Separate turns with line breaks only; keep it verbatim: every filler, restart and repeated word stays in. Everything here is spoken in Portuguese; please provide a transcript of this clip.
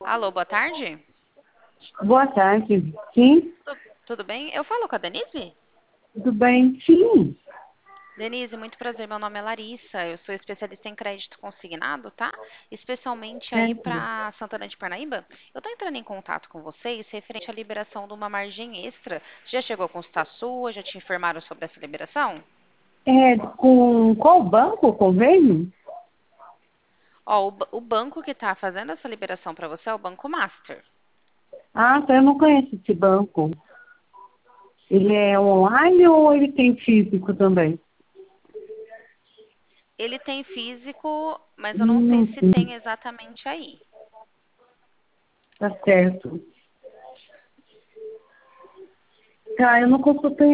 Alô, boa tarde.
Boa tarde. Sim,
Tu- Tudo bem? Eu falo com a Denise?
tudo bem? Sim,
Denise, muito prazer. Meu nome é Larissa. Eu sou especialista em crédito consignado, tá? Especialmente aí
certo.
para Santana de Parnaíba. Eu estou entrando em contato com vocês referente à liberação de uma margem extra. Já chegou a consultar a sua? Já te informaram sobre essa liberação?
É, com qual banco o convênio?
Ó, o, ba- o banco que está fazendo essa liberação para você é o Banco Master.
Ah, tá, eu não conheço esse banco. Ele é online ou ele tem físico também?
Ele tem físico, mas eu não sei
Hum,
se
hum,
tem exatamente aí.
tá certo. Tá, eu não consultei